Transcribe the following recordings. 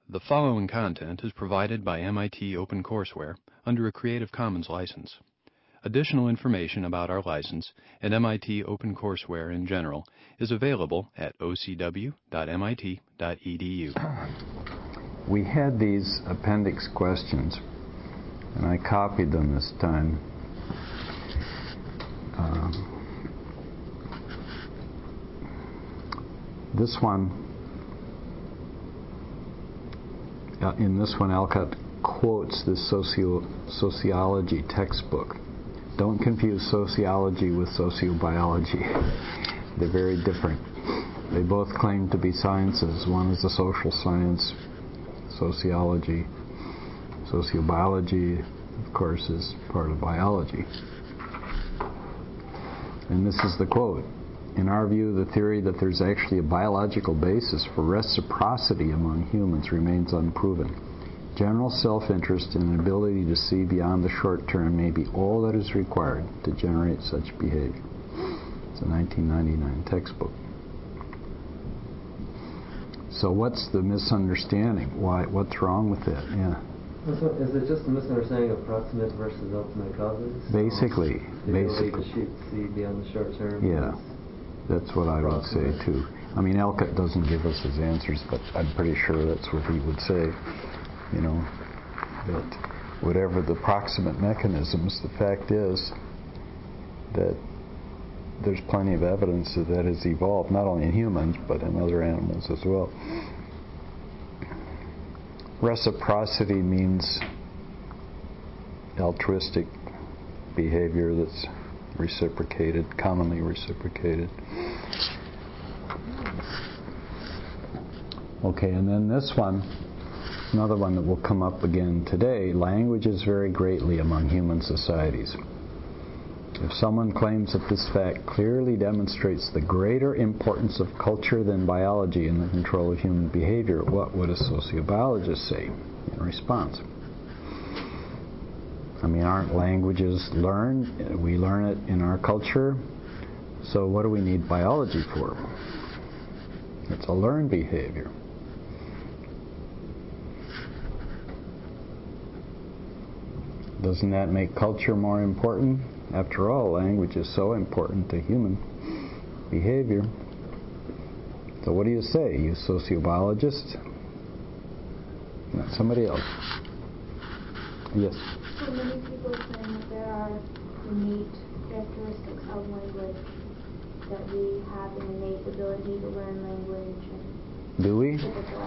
The following content is provided by MIT OpenCourseware under a Creative Commons license. Additional information about our license and MIT OpenCourseware in general is available at ocw.mit.edu. We had these appendix questions, and I copied them this time. This one, in this one, Alcott quotes the sociology textbook. Don't confuse sociology with sociobiology. They're very different. They both claim to be sciences. One is a social science, sociology. Sociobiology, of course, is part of biology. And this is the quote. In our view, the theory that there's actually a biological basis for reciprocity among humans remains unproven. General self-interest and an ability to see beyond the short term may be all that is required to generate such behavior. It's a 1999 textbook. So what's the misunderstanding? What's wrong with it? Yeah. Is it just a misunderstanding of proximate versus ultimate causes? Basically. The ability to see beyond the short term? Yeah. That's what I would say too. I mean, Alcott doesn't give us his answers, but I'm pretty sure that's what he would say. You know, that whatever the proximate mechanisms, the fact is that there's plenty of evidence that has evolved, not only in humans, but in other animals as well. Reciprocity means altruistic behavior that's reciprocated, commonly reciprocated. Okay, and then this one, another one that will come up again today. Languages vary greatly among human societies. If someone claims that this fact clearly demonstrates the greater importance of culture than biology in the control of human behavior, what would a sociobiologist say in response? I mean, aren't languages learned? We learn it in our culture. So what do we need biology for? It's a learned behavior. Doesn't that make culture more important? After all, language is so important to human behavior. So what do you say, you sociobiologist? Not somebody else. Yes? So many people claim that there are innate characteristics of language, that we have an innate ability to learn language. Do we?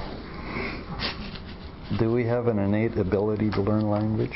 Do we have an innate ability to learn language?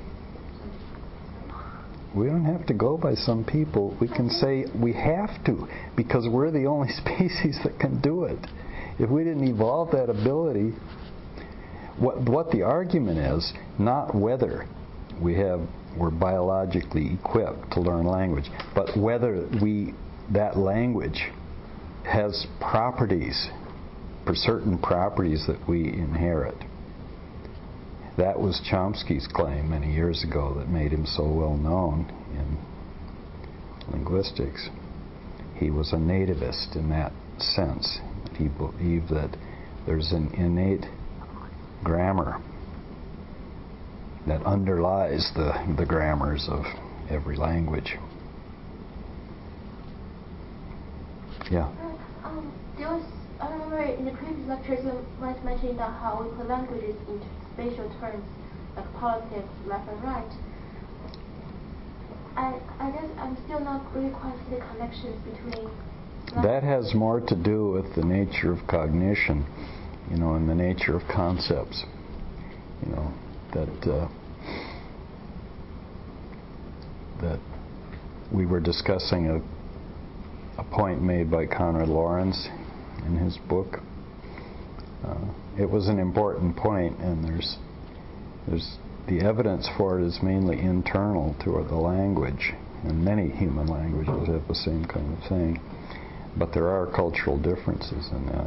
We don't have to go by some people. We can say we have to, because we're the only species that can do it. If we didn't evolve that ability, what the argument is, not whether we're biologically equipped to learn language, but whether that language has properties, certain properties that we inherit. That was Chomsky's claim many years ago that made him so well known in linguistics. He was a nativist in that sense. He believed that there's an innate grammar that underlies the grammars of every language. Yeah. I remember in the previous lectures you might mention that how we put languages into spatial terms, like politics, left and right. I guess I'm still not really quite seeing the connections between. That has more to do with the nature of cognition, and the nature of concepts. That we were discussing a point made by Konrad Lorenz in his book. It was an important point, and there's the evidence for it is mainly internal to the language, and many human languages have the same kind of thing. But there are cultural differences in that.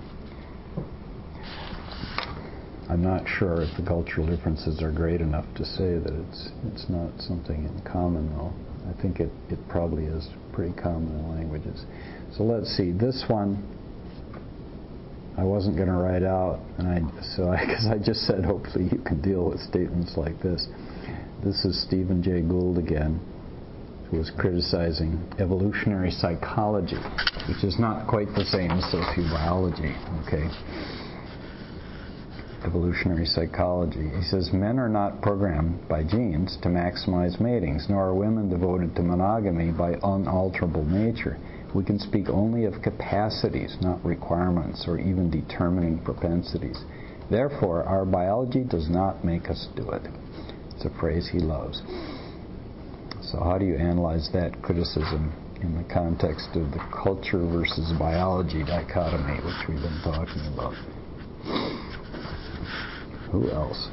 I'm not sure if the cultural differences are great enough to say that it's not something in common, though. I think it probably is pretty common in languages. So let's see. This one I wasn't going to write out, because I just said hopefully you can deal with statements like this. This is Stephen Jay Gould again, who was criticizing evolutionary psychology, which is not quite the same as sociobiology, okay? Evolutionary psychology. He says, men are not programmed by genes to maximize matings, nor are women devoted to monogamy by unalterable nature. We can speak only of capacities, not requirements, or even determining propensities. Therefore, our biology does not make us do it. It's a phrase he loves. So how do you analyze that criticism in the context of the culture versus biology dichotomy, which we've been talking about? Who else?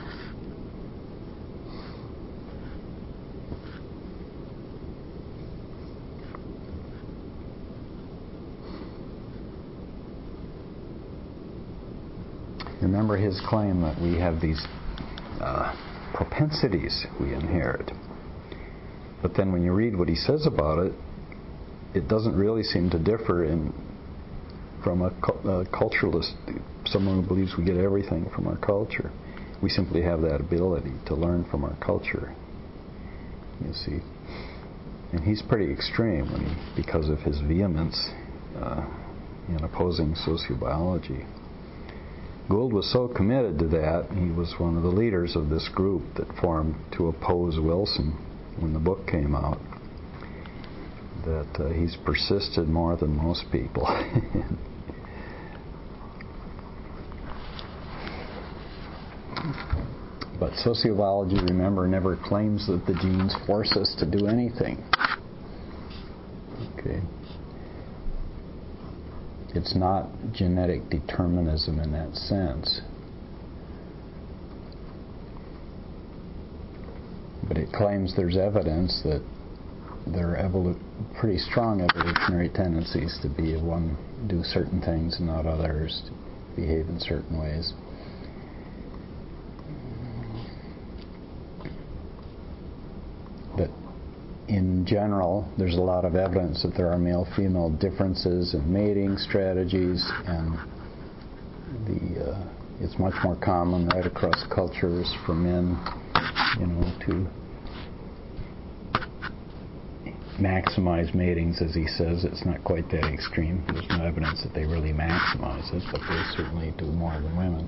Remember his claim that we have these propensities we inherit. But then when you read what he says about it, it doesn't really seem to differ from a culturalist, someone who believes we get everything from our culture. We simply have that ability to learn from our culture, you see. And he's pretty extreme because of his vehemence in opposing sociobiology. Gould was so committed to that, he was one of the leaders of this group that formed to oppose Wilson when the book came out, that he's persisted more than most people. But sociobiology, remember, never claims that the genes force us to do anything. Okay. It's not genetic determinism in that sense. But it claims there's evidence that there are pretty strong evolutionary tendencies to do certain things and not others, to behave in certain ways. But in general, there's a lot of evidence that there are male-female differences in mating strategies, and it's much more common right across cultures for men, to maximize matings, as he says. It's not quite that extreme. There's no evidence that they really maximize it, but they certainly do more than women.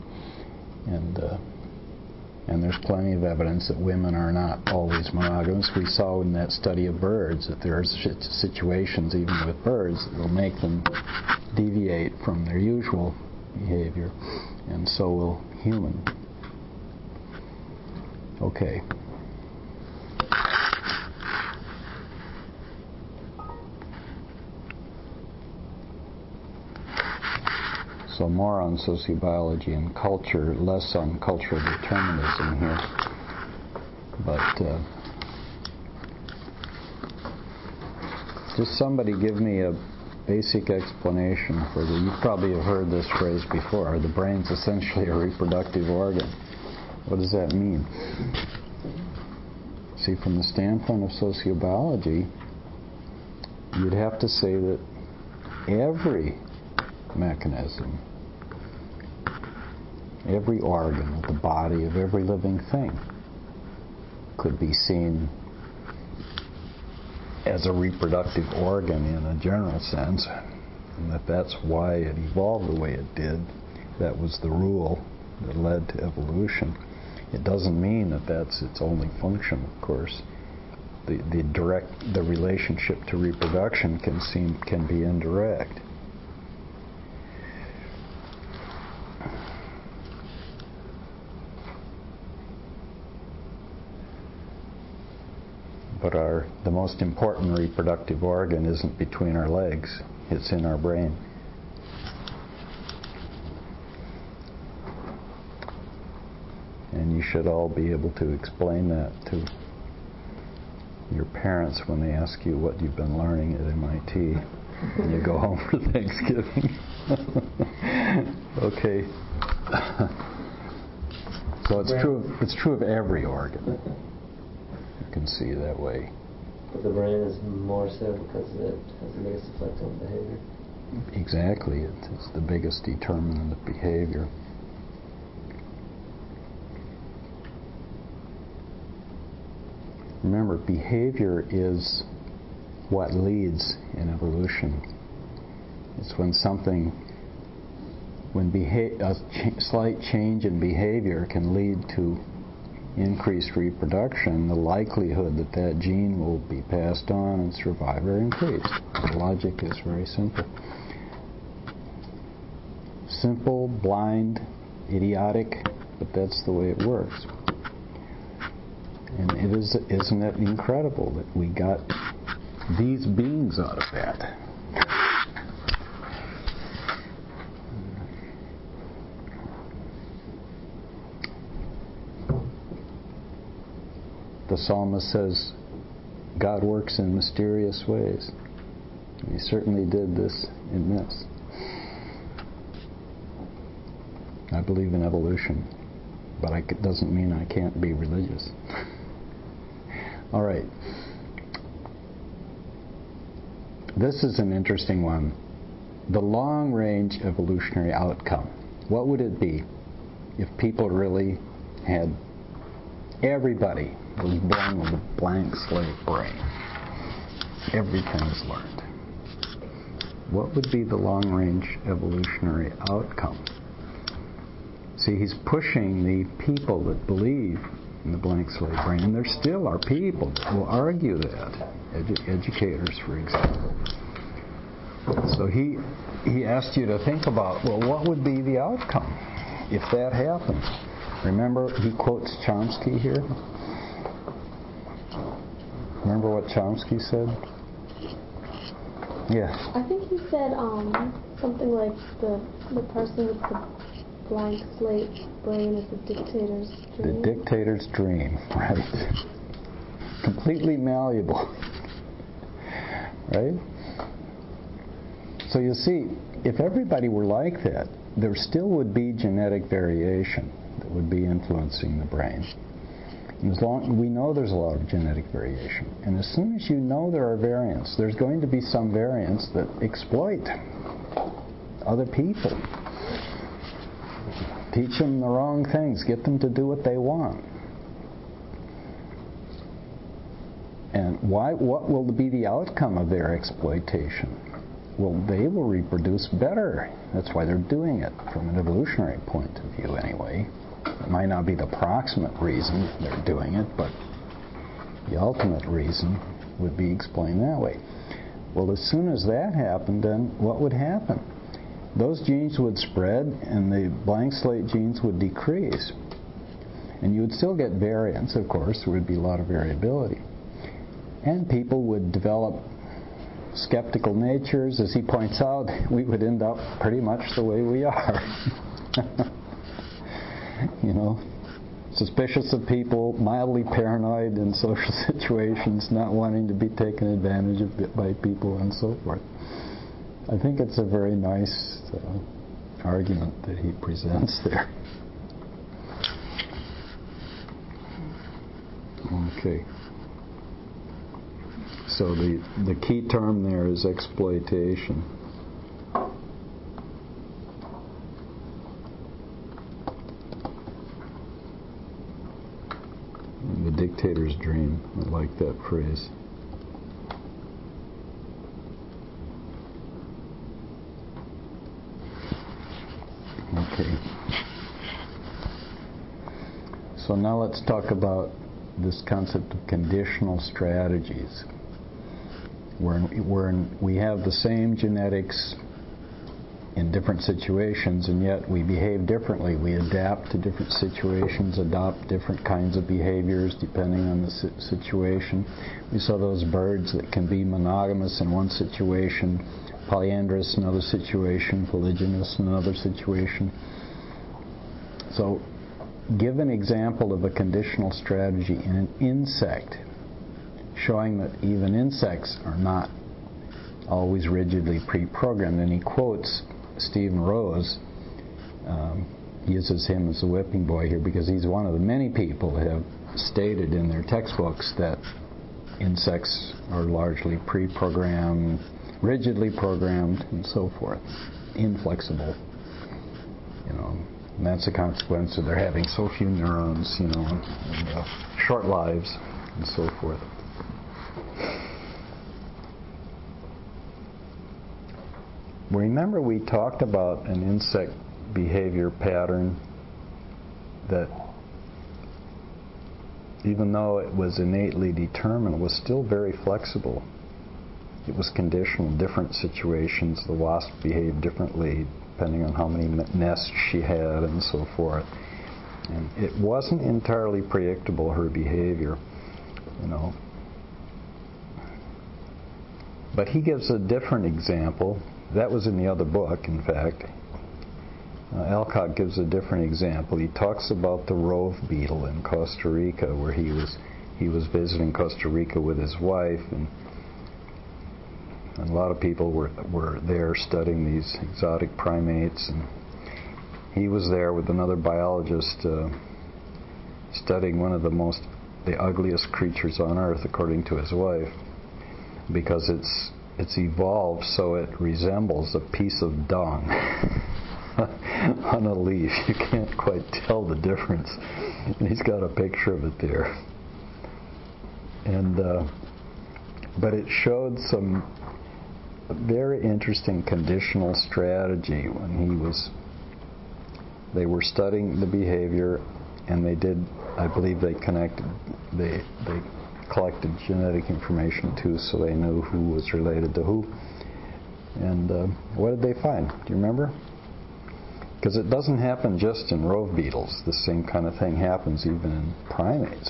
And there's plenty of evidence that women are not always monogamous. We saw in that study of birds that there are situations, even with birds, that will make them deviate from their usual behavior, and so will human. Okay. So more on sociobiology and culture, less on cultural determinism here. But just somebody give me a basic explanation for you probably have heard this phrase before. The brain's essentially a reproductive organ. What does that mean? See, from the standpoint of sociobiology, you'd have to say that every mechanism, every organ of the body of every living thing could be seen as a reproductive organ in a general sense, and that's why it evolved the way it did. That was the rule that led to evolution. It doesn't mean that that's its only function, of course. The relationship to reproduction can be indirect. But the most important reproductive organ isn't between our legs, it's in our brain. And you should all be able to explain that to your parents when they ask you what you've been learning at MIT when you go home for Thanksgiving. Okay. So it's true of every organ. Can see that way. But the brain is more so because it has the biggest effect on behavior. Exactly. It's the biggest determinant of behavior. Remember, behavior is what leads in evolution. It's when a slight change in behavior can lead to increased reproduction, the likelihood that that gene will be passed on and survive are increased. The logic is very simple. Simple, blind, idiotic, but that's the way it works. And isn't it incredible that we got these beings out of that? The psalmist says, God works in mysterious ways. He certainly did this in this. I believe in evolution, but it doesn't mean I can't be religious. All right. This is an interesting one. The long-range evolutionary outcome. What would it be if people really had, everybody was born with a blank slate brain? Everything's learned. What would be the long-range evolutionary outcome? See, he's pushing the people that believe in the blank slate brain, and there still are people who will argue that, educators, for example. So he asked you to think about, well, what would be the outcome if that happened? Remember, he quotes Chomsky here. Remember what Chomsky said? Yeah. I think he said something like the person with the blank slate brain is the dictator's dream. The dictator's dream, right? Completely malleable, right? So you see, if everybody were like that, there still would be genetic variation that would be influencing the brain. We know there's a lot of genetic variation, and as soon as you know there are variants, there's going to be some variants that exploit other people. Teach them the wrong things, get them to do what they want. And what will be the outcome of their exploitation? Well, they will reproduce better. That's why they're doing it, from an evolutionary point of view anyway. It might not be the proximate reason they're doing it, but the ultimate reason would be explained that way. Well, as soon as that happened, then what would happen? Those genes would spread, and the blank slate genes would decrease. And you would still get variance, of course. There would be a lot of variability. And people would develop skeptical natures. As he points out, we would end up pretty much the way we are. Suspicious of people, mildly paranoid in social situations, not wanting to be taken advantage of by people, and so forth. I think it's a very nice argument that he presents there. Okay. So the key term there is exploitation. The dictator's dream. I like that phrase. Okay. So now let's talk about this concept of conditional strategies, where we have the same genetics in different situations, and yet we behave differently. We adapt to different situations, adopt different kinds of behaviors depending on the situation. We saw those birds that can be monogamous in one situation, polyandrous in another situation, polygynous in another situation. So, give an example of a conditional strategy in an insect, showing that even insects are not always rigidly pre-programmed. And he quotes Stephen Rose. He uses him as a whipping boy here because he's one of the many people who have stated in their textbooks that insects are largely pre-programmed, rigidly programmed and so forth, inflexible. And that's a consequence of their having so few neurons, and short lives and so forth. Remember we talked about an insect behavior pattern that, even though it was innately determined, was still very flexible. It was conditional. Different situations, the wasp behaved differently depending on how many nests she had and so forth. And it wasn't entirely predictable, her behavior, But he gives a different example. That was in the other book, in fact. Alcott gives a different example. He talks about the rove beetle in Costa Rica, where he was visiting Costa Rica with his wife, and a lot of people were there studying these exotic primates, and he was there with another biologist studying one of the ugliest creatures on earth, according to his wife, because it's evolved so it resembles a piece of dung on a leaf. You can't quite tell the difference. And he's got a picture of it there. And but it showed some very interesting conditional strategy when they were studying the behavior, and I believe they collected genetic information too, so they knew who was related to who. And what did they find? Do you remember? Because it doesn't happen just in rove beetles. The same kind of thing happens even in primates.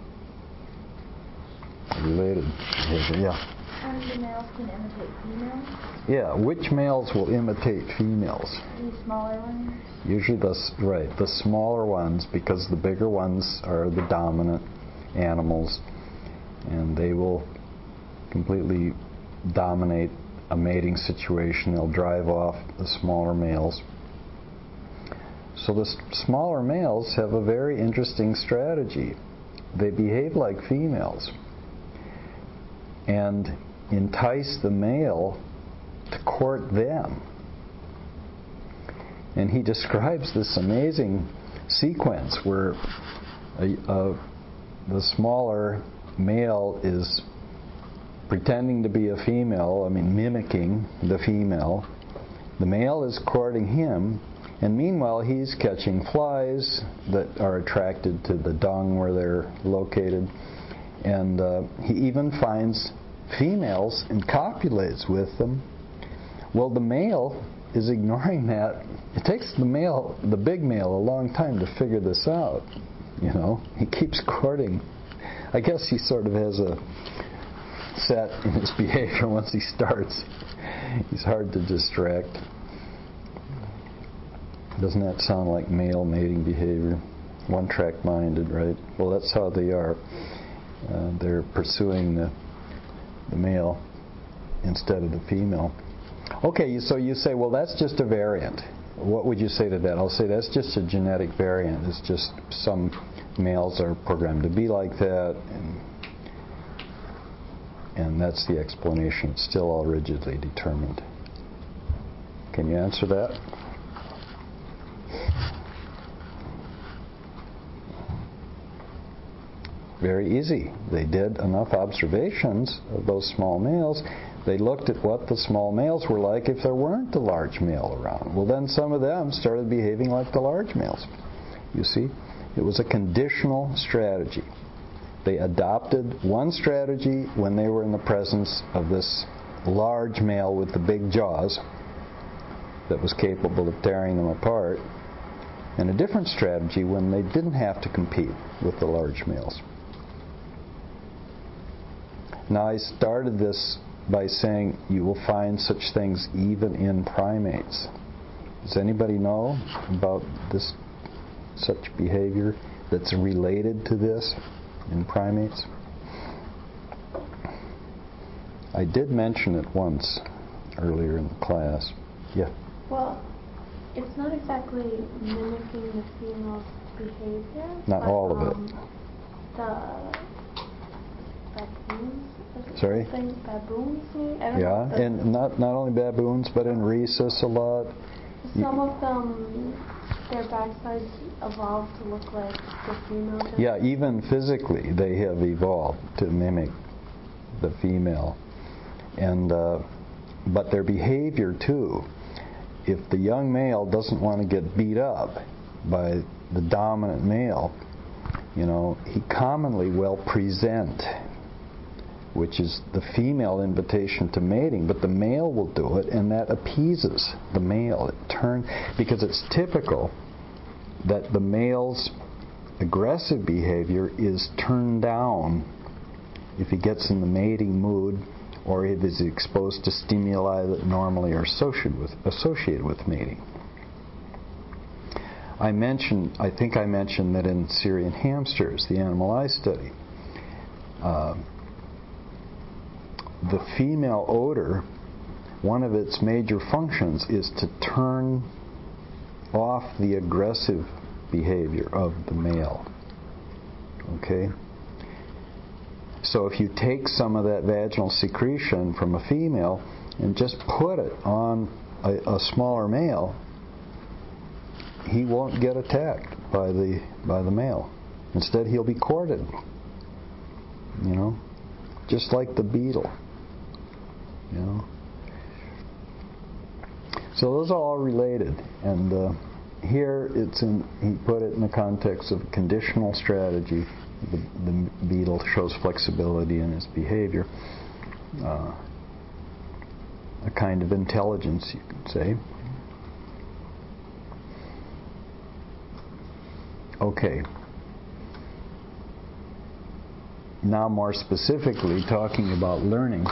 Related behavior, yeah. And the males can imitate females? Yeah, which males will imitate females? The smaller ones? Usually the smaller ones, because the bigger ones are the dominant animals, and they will completely dominate a mating situation. They'll drive off the smaller males. So the smaller males have a very interesting strategy. They behave like females and entice the male to court them. And he describes this amazing sequence where the smaller male is pretending to be a female, mimicking the female. The male is courting him, and meanwhile he's catching flies that are attracted to the dung where they're located. And he even finds females and copulates with them. Well, the male is ignoring that. It takes the big male, a long time to figure this out. He keeps courting. I guess he sort of has a set in his behavior once he starts. He's hard to distract. Doesn't that sound like male mating behavior? One-track minded, right? Well, that's how they are. They're pursuing the male instead of the female. Okay, so you say, well, that's just a variant. What would you say to that? I'll say that's just a genetic variant. It's just some males are programmed to be like that, and that's the explanation. It's still all rigidly determined. Can you answer that? Very easy. They did enough observations of those small males. They looked at what the small males were like if there weren't a large male around. Well, then some of them started behaving like the large males. You see, it was a conditional strategy. They adopted one strategy when they were in the presence of this large male with the big jaws that was capable of tearing them apart, and a different strategy when they didn't have to compete with the large males. Now, I started this by saying you will find such things even in primates. Does anybody know about such behavior that's related to this in primates? I did mention it once earlier in the class. Yeah. Well, it's not exactly mimicking the female's behavior. Not all of it. baboons. Sorry? Baboons, maybe? I don't Yeah, know. and not only baboons, but in rhesus a lot. Some of them, their backsides evolved to look like the female. Yeah, even physically they have evolved to mimic the female. And but their behavior too. If the young male doesn't want to get beat up by the dominant male, he commonly will present, which is the female invitation to mating, but the male will do it, and that appeases the male. Because it's typical that the male's aggressive behavior is turned down if he gets in the mating mood or if he's exposed to stimuli that normally are associated with mating. I think I mentioned that in Syrian hamsters, the animal I study, the female odor, one of its major functions is to turn off the aggressive behavior of the male. Okay? So if you take some of that vaginal secretion from a female and just put it on a smaller male, he won't get attacked by the male. Instead, he'll be courted. Just like the beetle. So those are all related, and here he put it in the context of a conditional strategy. The beetle shows flexibility in its behavior, a kind of intelligence, you could say. Okay. Now, more specifically, talking about learning.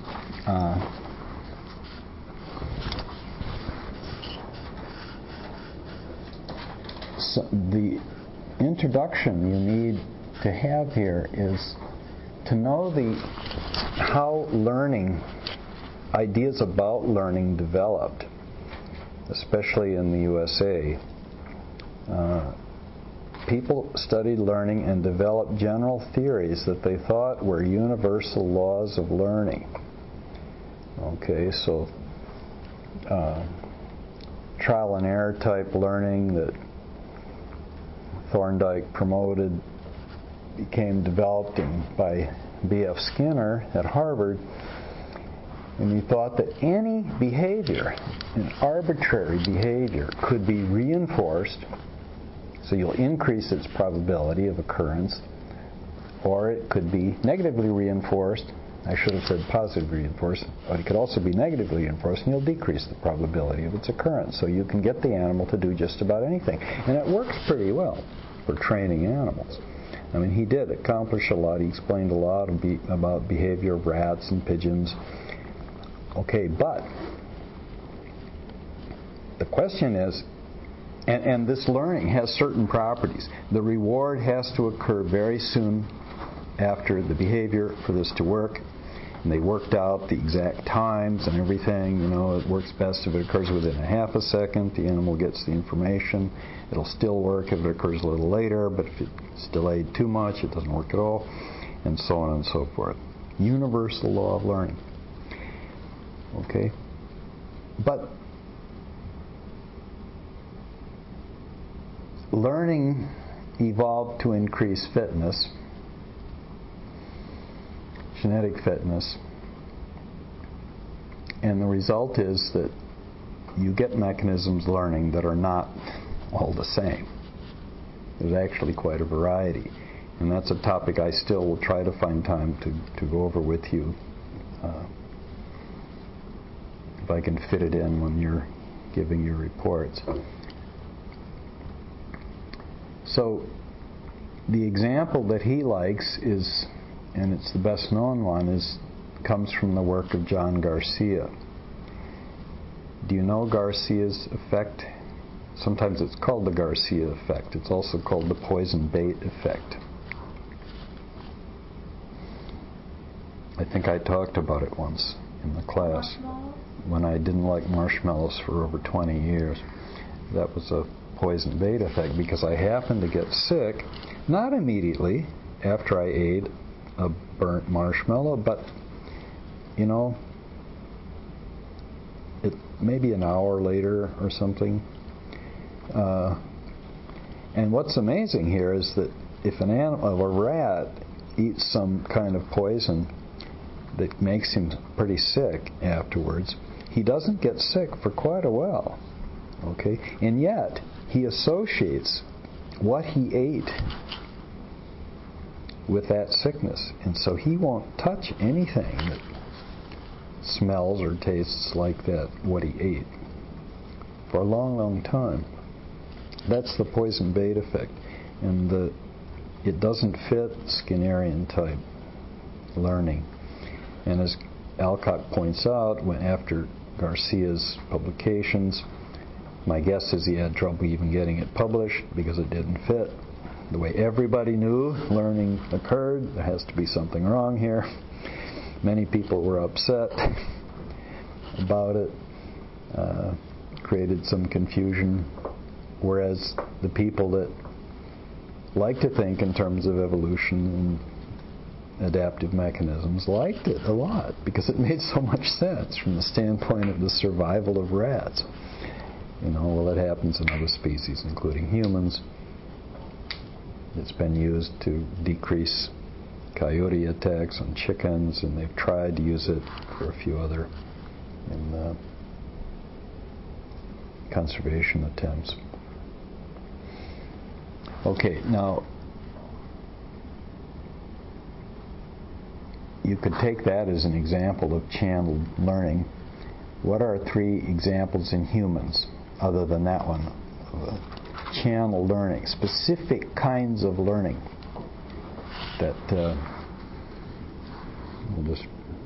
So the introduction you need to have here is to know how ideas about learning developed, especially in the USA. People studied learning and developed general theories that they thought were universal laws of learning. Okay, so trial and error type learning that Thorndike promoted became developed by B.F. Skinner at Harvard, and he thought that any behavior, an arbitrary behavior, could be reinforced, so you'll increase its probability of occurrence, or it could be negatively reinforced. I should have said positively reinforced, but it could also be negatively reinforced, and you'll decrease the probability of its occurrence. So you can get the animal to do just about anything. And it works pretty well for training animals. I mean, he did accomplish a lot. He explained a lot about behavior of rats and pigeons. Okay, but the question is, and this learning has certain properties. The reward has to occur very soon after the behavior for this to work. And they worked out the exact times and everything. It works best if it occurs within a half a second. The animal gets the information. It'll still work if it occurs a little later, but if it's delayed too much, it doesn't work at all, and so on and so forth. Universal law of learning. Okay? But learning evolved to increase fitness, genetic fitness, and the result is that you get mechanisms learning that are not all the same. There's actually quite a variety, and that's a topic I still will try to find time to go over with you, if I can fit it in when you're giving your reports. So the example that he likes is, and it's the best known one, comes from the work of John Garcia. Do you know Garcia's effect? Sometimes it's called the Garcia effect. It's also called the poison bait effect. I think I talked about it once in the class when I didn't like marshmallows for over 20 years. That was a poison bait effect because I happened to get sick, not immediately after I ate a burnt marshmallow, but you know, it maybe an hour later or something. And what's amazing here is that if an animal, a rat, eats some kind of poison that makes him pretty sick afterwards, he doesn't get sick for quite a while. Okay? And yet, he associates what he ate with that sickness. And so he won't touch anything that smells or tastes like that, what he ate, for a long, long time. That's the poison bait effect. And it doesn't fit Skinnerian type learning. And as Alcock points out, after Garcia's publications, my guess is he had trouble even getting it published because it didn't fit the way everybody knew learning occurred. There has to be something wrong here. Many people were upset about it, created some confusion, whereas the people that like to think in terms of evolution and adaptive mechanisms liked it a lot because it made so much sense from the standpoint of the survival of rats. You know, well, it happens in other species, including humans. It's been used to decrease coyote attacks on chickens, and they've tried to use it for a few other conservation attempts. Okay, now you could take that as an example of channeled learning. What are 3 examples in humans, other than that one, of channel learning, specific kinds of learning that we'll just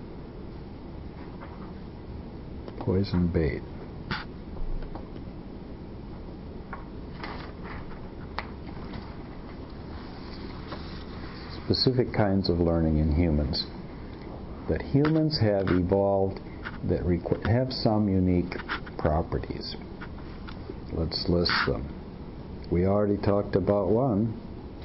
poison bait. Specific kinds of learning in humans that humans have evolved that have some unique properties. Let's list them. We already talked about one.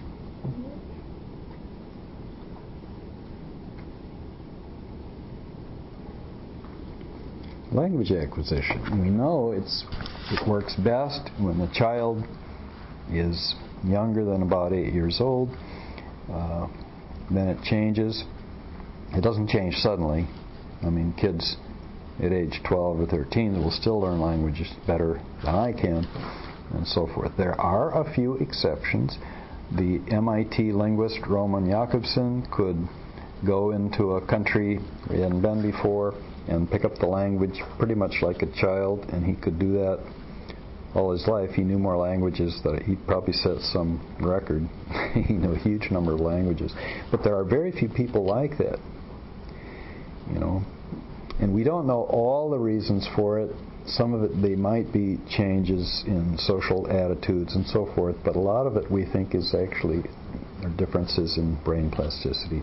Language acquisition. We know it works best when the child is younger than about 8 years old. Then it changes. It doesn't change suddenly. I mean, kids at age 12 or 13 will still learn languages better than I can, and so forth. There are a few exceptions. The MIT linguist Roman Jakobson could go into a country he hadn't been before and pick up the language pretty much like a child, and he could do that all his life. He knew more languages than he probably set some record. He knew a huge number of languages. But there are very few people like that, you know. And we don't know all the reasons for it. Some of it, they might be changes in social attitudes and so forth, but a lot of it we think is actually are differences in brain plasticity.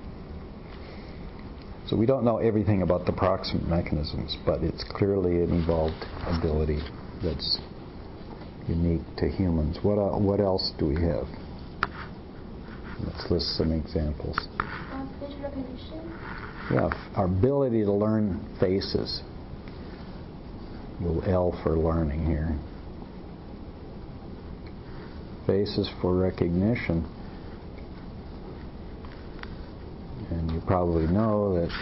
So we don't know everything about the proximate mechanisms, but it's clearly an evolved ability that's unique to humans. What else do we have? Let's list some examples. Facial recognition. Yeah, our ability to learn faces. Little L for learning here. Faces for recognition. And you probably know that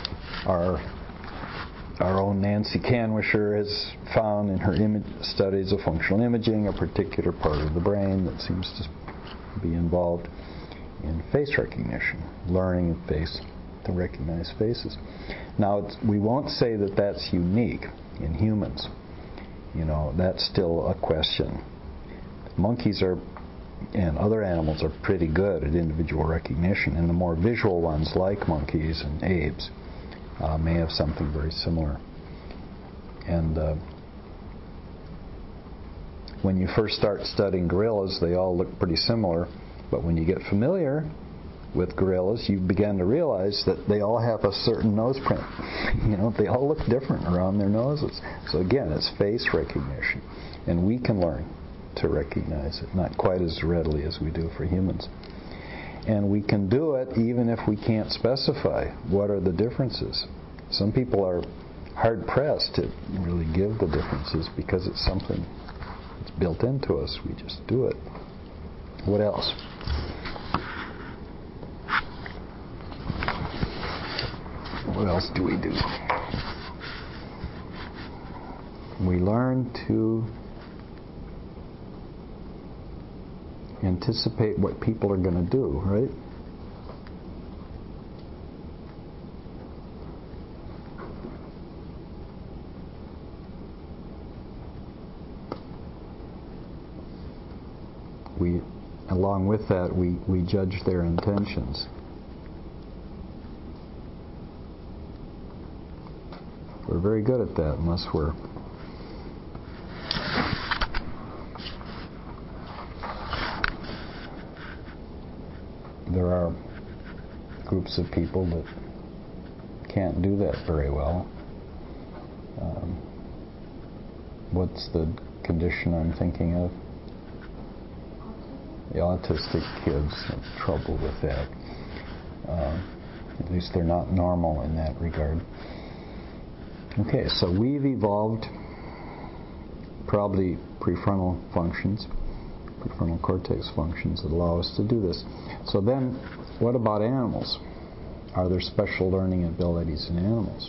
our own Nancy Kanwisher has found in her studies of functional imaging a particular part of the brain that seems to be involved in face recognition, learning of face to recognize faces. Now, we won't say that that's unique in humans. You know, that's still a question. Monkeys and other animals are pretty good at individual recognition, and the more visual ones, like monkeys and apes, may have something very similar. And when you first start studying gorillas, they all look pretty similar, but when you get familiar with gorillas, you begin to realize that they all have a certain nose print. You know, they all look different around their noses. So again, it's face recognition, and we can learn to recognize it, not quite as readily as we do for humans. And we can do it even if we can't specify what are the differences. Some people are hard-pressed to really give the differences because it's something that's built into us. We just do it. What else? What else do we do? We learn to anticipate what people are going to do, right? Along with that, we judge their intentions. We're very good at that unless we're there are groups of people that can't do that very well. What's the condition I'm thinking of? The autistic kids have trouble with that. At least they're not normal in that regard. Okay, so we've evolved probably prefrontal cortex functions that allow us to do this. So then, what about animals? Are there special learning abilities in animals?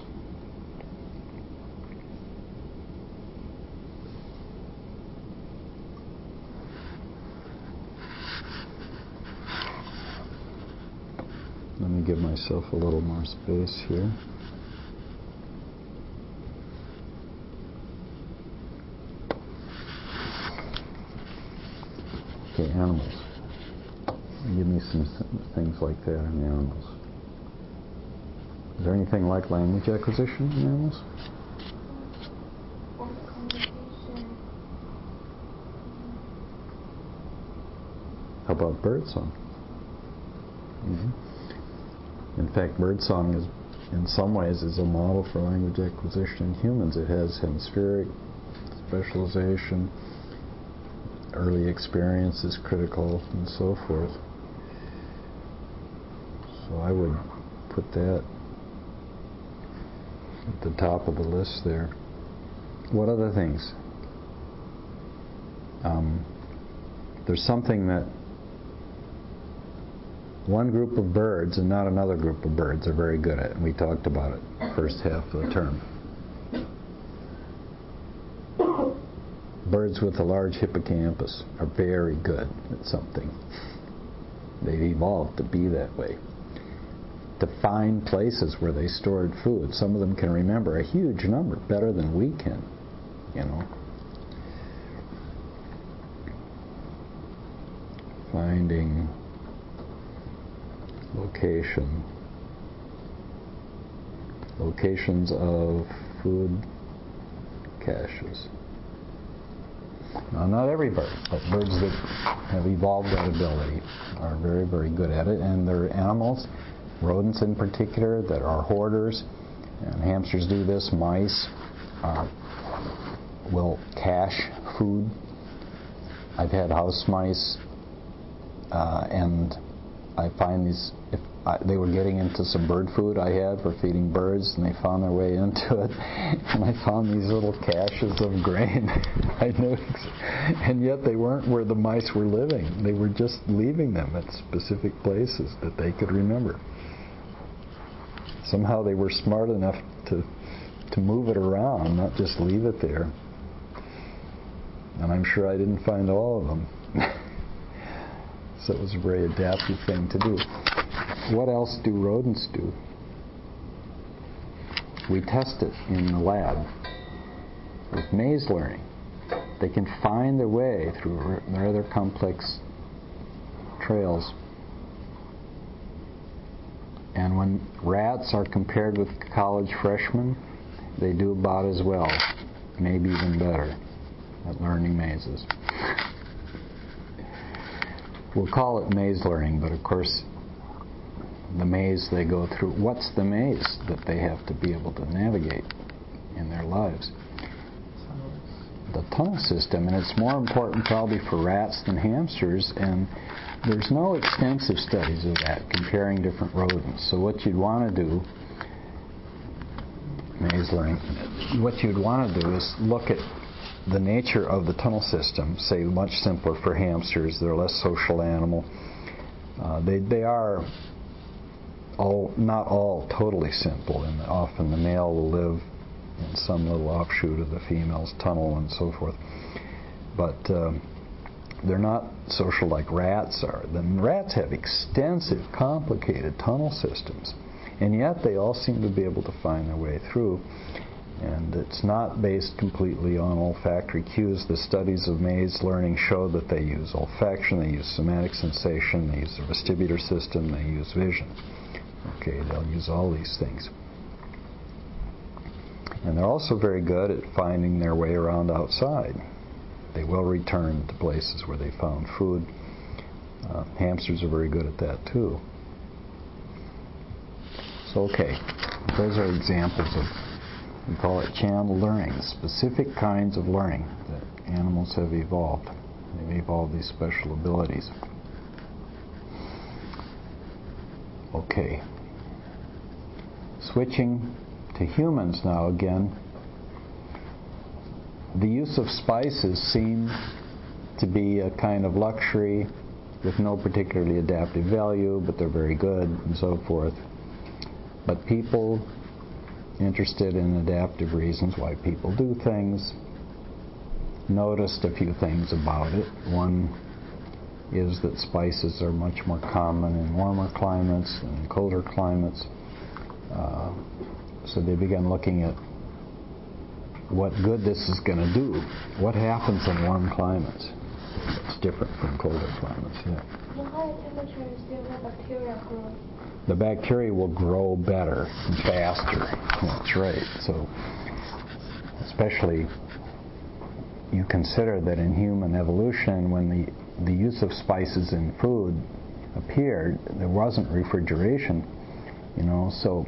Let me give myself a little more space here. Okay, animals. Give me some things like that in animals. Is there anything like language acquisition in animals? How about birdsong? In fact, birdsong is, in some ways, is a model for language acquisition in humans. It has hemispheric specialization, early experience is critical, and so forth. So I would put that at the top of the list there. What other things? There's something that one group of birds and not another group of birds are very good at, and we talked about it first half of the term. Birds with a large hippocampus are very good at something. They've evolved to be that way. To find places where they stored food. Some of them can remember a huge number, better than we can, you know. Finding locations of food caches. Now, not every bird, but birds that have evolved that ability are very, very good at it. And there are animals, rodents in particular, that are hoarders. And hamsters do this. Mice will cache food. I've had house mice, and I find these, they were getting into some bird food I had for feeding birds, and they found their way into it, and I found these little caches of grain. I knew, and yet they weren't where the mice were living. They were just leaving them at specific places that they could remember. Somehow they were smart enough to move it around, not just leave it there. And I'm sure I didn't find all of them. So it was a very adaptive thing to do. What else do rodents do? We test it in the lab with maze learning. They can find their way through rather complex trails. And when rats are compared with college freshmen, they do about as well, maybe even better, at learning mazes. We'll call it maze learning, but of course the maze they go through, what's the maze that they have to be able to navigate in their lives? The tunnel system, and it's more important probably for rats than hamsters, and there's no extensive studies of that comparing different rodents. So what you'd want to do, maze learning, what you'd want to do is look at the nature of the tunnel system, say much simpler for hamsters. They're a less social animal. They are not all totally simple, and often the male will live in some little offshoot of the female's tunnel and so forth. But they're not social like rats are. Then rats have extensive, complicated tunnel systems, and yet they all seem to be able to find their way through. And it's not based completely on olfactory cues. The studies of maze learning show that they use olfaction, they use somatic sensation, they use the vestibular system, they use vision. Okay, they'll use all these things. And they're also very good at finding their way around outside. They will return to places where they found food. Hamsters are very good at that too. So, okay, those are examples of, we call it channel learning, specific kinds of learning that animals have evolved. They've evolved these special abilities. Okay. Switching to humans now again. The use of spices seem to be a kind of luxury with no particularly adaptive value, but they're very good and so forth. But people interested in adaptive reasons why people do things noticed a few things about it. One is that spices are much more common in warmer climates than in colder climates. So they began looking at what good this is going to do. What happens in warm climates? It's different from colder climates. Yeah. The higher temperatures, the more bacteria grow. The bacteria will grow better and faster. That's right. So, especially, you consider that in human evolution, when the use of spices in food appeared, there wasn't refrigeration, so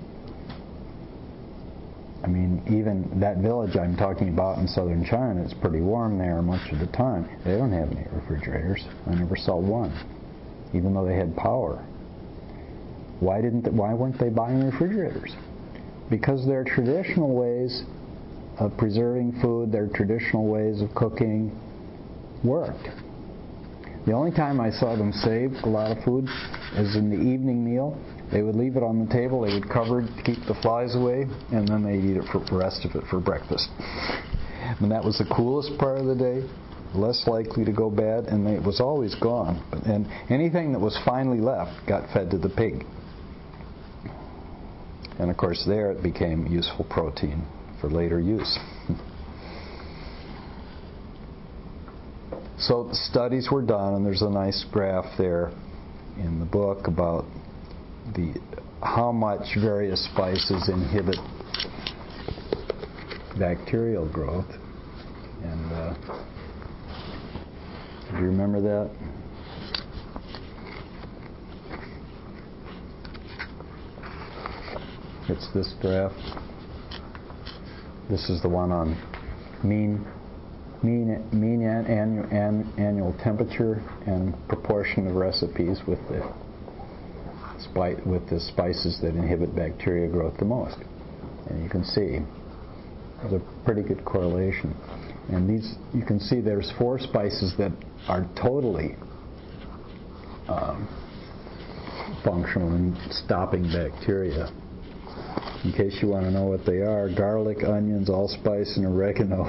I mean, even that village I'm talking about in southern China, it's pretty warm there much of the time. They don't have any refrigerators. I never saw one, even though they had power. Why weren't they buying refrigerators? Because their traditional ways of preserving food, their traditional ways of cooking worked. The only time I saw them save a lot of food is in the evening meal. They would leave it on the table, they would cover it to keep the flies away, and then they'd eat it for the rest of it for breakfast. And that was the coolest part of the day, less likely to go bad, and it was always gone. And anything that was finally left got fed to the pig. And of course there it became useful protein for later use. So studies were done, and there's a nice graph there in the book about how much various spices inhibit bacterial growth. And do you remember that? It's this graph. This is the one on mean annual temperature and proportion of recipes with the spices that inhibit bacteria growth the most. And you can see there's a pretty good correlation. And you can see there's 4 spices that are totally functional in stopping bacteria. In case you want to know what they are: garlic, onions, allspice, and oregano.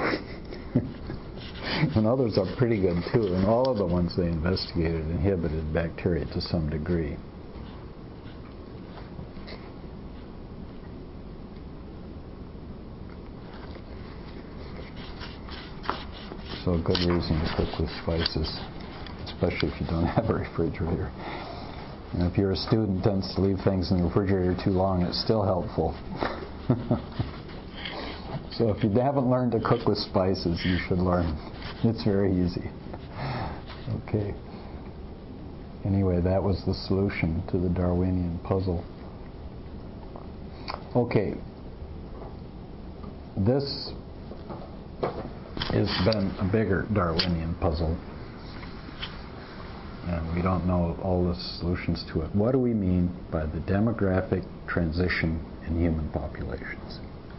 And others are pretty good too, and all of the ones they investigated inhibited bacteria to some degree. So a good reason to cook with spices, especially if you don't have a refrigerator. And if you're a student who tends to leave things in the refrigerator too long, it's still helpful. So if you haven't learned to cook with spices, you should learn. It's very easy. Okay. Anyway, that was the solution to the Darwinian puzzle. Okay. This has been a bigger Darwinian puzzle. And we don't know all the solutions to it. What do we mean by the demographic transition in human populations?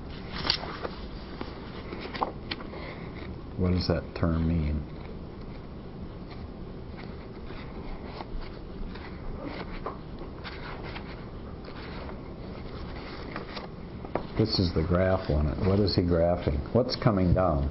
What does that term mean? This is the graph on it. What is he graphing? What's coming down?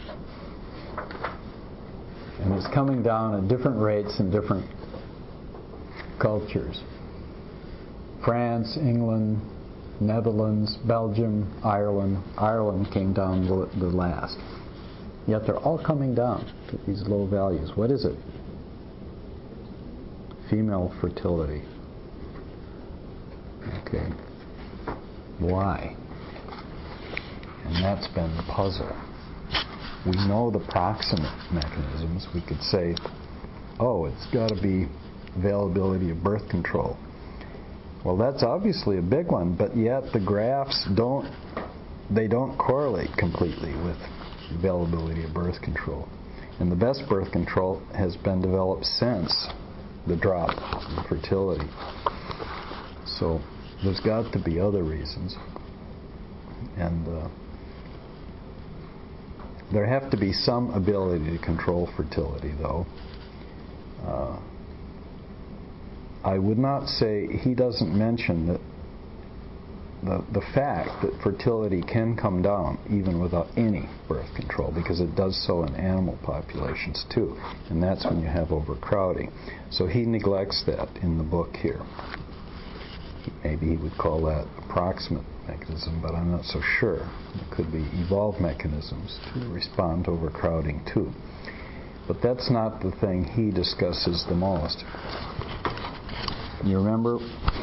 And it's coming down at different rates in different cultures. France, England, Netherlands, Belgium, Ireland. Ireland came down the last. Yet they're all coming down to these low values. What is it? Female fertility. Okay. Why? And that's been the puzzle. We know the proximate mechanisms. We could say, oh, it's got to be availability of birth control. Well, that's obviously a big one, but yet the graphs don't correlate completely with availability of birth control. And the best birth control has been developed since the drop in fertility. So there's got to be other reasons. And there have to be some ability to control fertility, though. I would not say, he doesn't mention that the fact that fertility can come down even without any birth control, because it does so in animal populations too, and that's when you have overcrowding. So he neglects that in the book here. Maybe he would call that approximate mechanism, but I'm not so sure. It could be evolved mechanisms to respond to overcrowding too. But that's not the thing he discusses the most. You remember,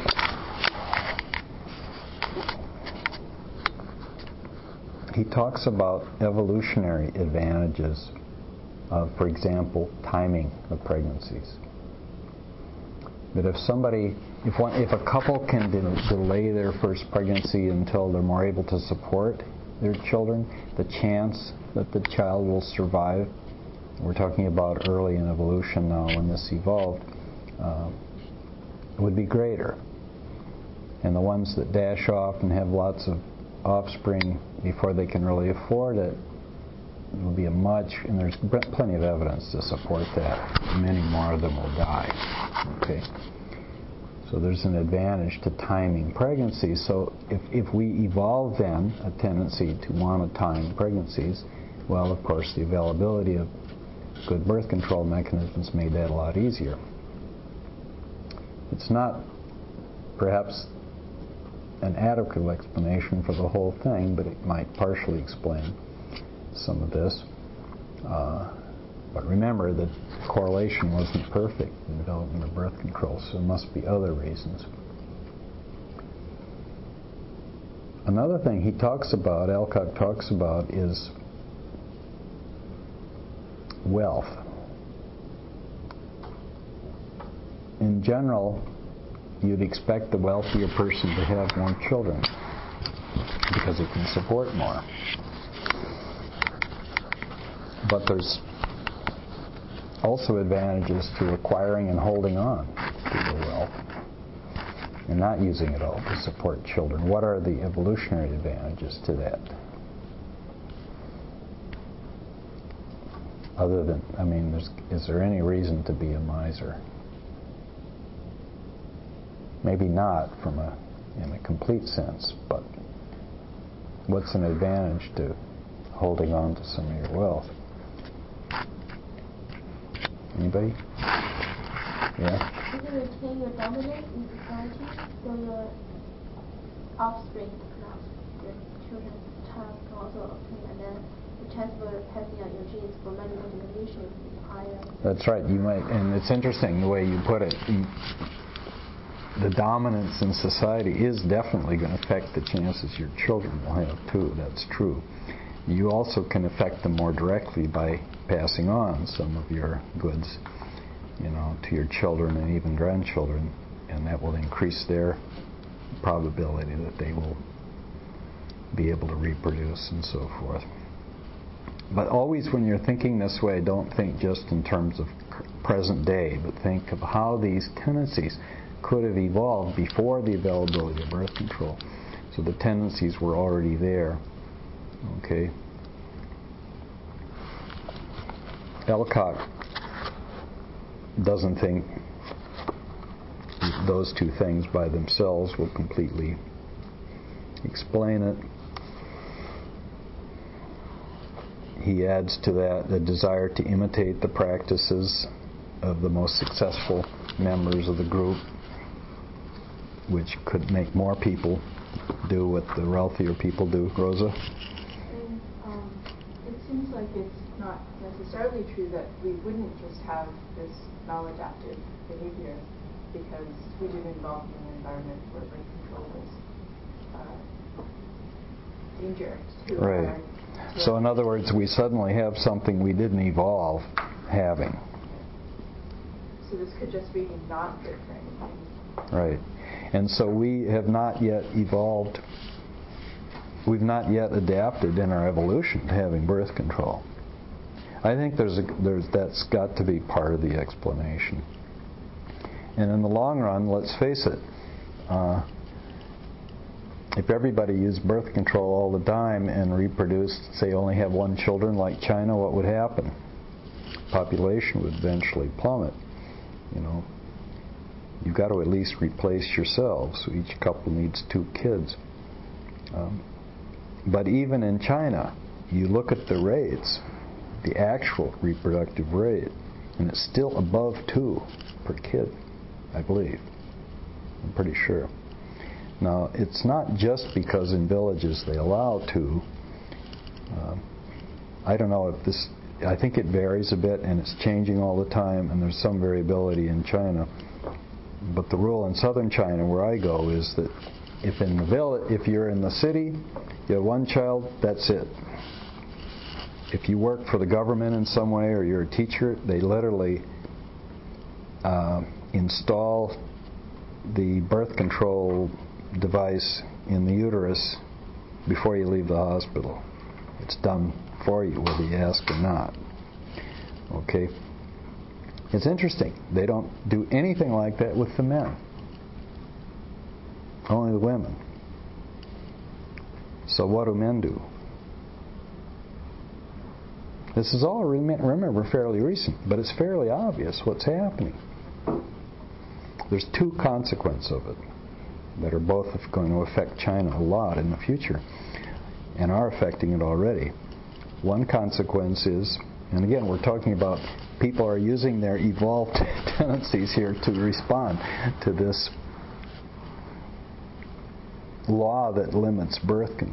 he talks about evolutionary advantages of, for example, timing of pregnancies. That if a couple can delay their first pregnancy until they're more able to support their children, the chance that the child will survive, we're talking about early in evolution now when this evolved, would be greater. And the ones that dash off and have lots of offspring before they can really afford it, will be and there's plenty of evidence to support that. Many more of them will die. Okay. So there's an advantage to timing pregnancies. So if we evolve then a tendency to want to time pregnancies, well, of course, the availability of good birth control mechanisms made that a lot easier. It's not perhaps an adequate explanation for the whole thing, but it might partially explain some of this. But remember that correlation wasn't perfect in development of birth control, so there must be other reasons. Another thing he talks about, Alcock talks about, is wealth. In general, you'd expect the wealthier person to have more children because it can support more. But there's also advantages to acquiring and holding on to the wealth and not using it all to support children. What are the evolutionary advantages to that? Other than, is there any reason to be a miser? Maybe not in a complete sense, but what's an advantage to holding on to some of your wealth? Anybody? Yeah? You can retain your dominance in society, so your offspring, the child can also obtain, and then the chance for passing on your genes for medical generations is higher. That's right. You might, and it's interesting the way you put it. The dominance in society is definitely going to affect the chances your children will have too. That's true. You also can affect them more directly by passing on some of your goods, to your children and even grandchildren, and that will increase their probability that they will be able to reproduce and so forth. But always when you're thinking this way, don't think just in terms of present day, but think of how these tendencies could have evolved before the availability of birth control. So the tendencies were already there. Okay. Ellicott doesn't think those two things by themselves will completely explain it. He adds to that the desire to imitate the practices of the most successful members of the group, which could make more people do what the wealthier people do. Rosa? And it seems like it's not necessarily true that we wouldn't just have this maladaptive behavior because we didn't involve in an environment where birth control was danger to right. So in other words, we suddenly have something we didn't evolve having. So this could just be not good for anything. Right. And so we have not yet evolved, we've not yet adapted in our evolution to having birth control. I think that's got to be part of the explanation. And in the long run, let's face it, if everybody used birth control all the time and reproduced, say, only have one children like China, what would happen? Population would eventually plummet. You know, you've got to at least replace yourselves. So each couple needs 2 kids. But even in China, you look at the rates, the actual reproductive rate, and it's still above 2 per kid, I believe. I'm pretty sure. Now, it's not just because in villages they allow 2. I don't know if this, I think it varies a bit and it's changing all the time, and there's some variability in China. But the rule in southern China where I go is that if in the village, if you're in the city, you have 1 child, that's it. If you work for the government in some way or you're a teacher, they literally install the birth control device in the uterus before you leave the hospital. It's done for you whether you ask or not. Okay? It's interesting. They don't do anything like that with the men. Only the women. So what do men do? This is all, remember, fairly recent, but it's fairly obvious what's happening. There's 2 consequences of it that are both going to affect China a lot in the future and are affecting it already. One consequence is, and again, we're talking about people are using their evolved tendencies here to respond to this law that limits births.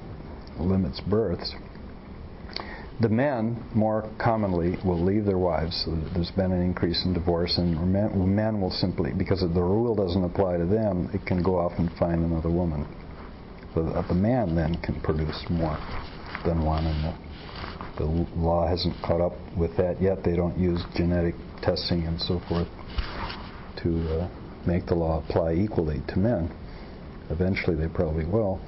The men more commonly will leave their wives. So there's been an increase in divorce, and men will simply, because the rule doesn't apply to them, it can go off and find another woman. So the man then can produce more than one, and the law hasn't caught up with that yet. They don't use genetic testing and so forth to make the law apply equally to men. Eventually they probably will.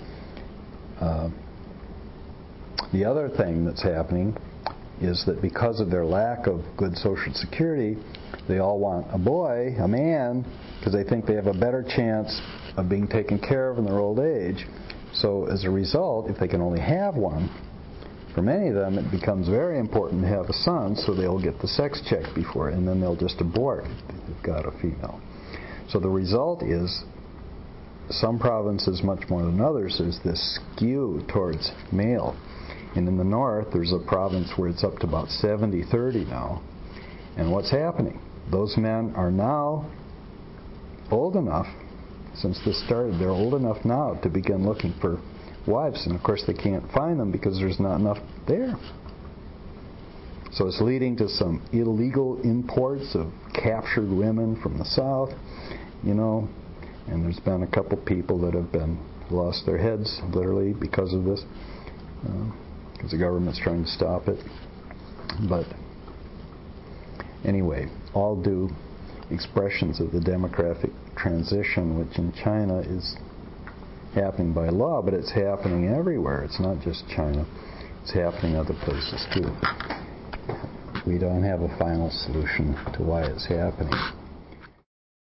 The other thing that's happening is that because of their lack of good social security, they all want a boy, a man, because they think they have a better chance of being taken care of in their old age. So as a result, if they can only have one, for many of them it becomes very important to have a son, so they'll get the sex check before, and then they'll just abort if they've got a female. So the result is, some provinces much more than others, there's this skew towards male. And in the north, there's a province where it's up to about 70-30 now. And what's happening? Those men are now old enough, since this started, they're old enough now to begin looking for wives. And of course they can't find them because there's not enough there. So it's leading to some illegal imports of captured women from the south, you know. And there's been a couple people that have lost their heads, literally, because of this. Because the government's trying to stop it. But anyway, all due expressions of the demographic transition, which in China is happening by law, but it's happening everywhere. It's not just China. It's happening other places too. We don't have a final solution to why it's happening.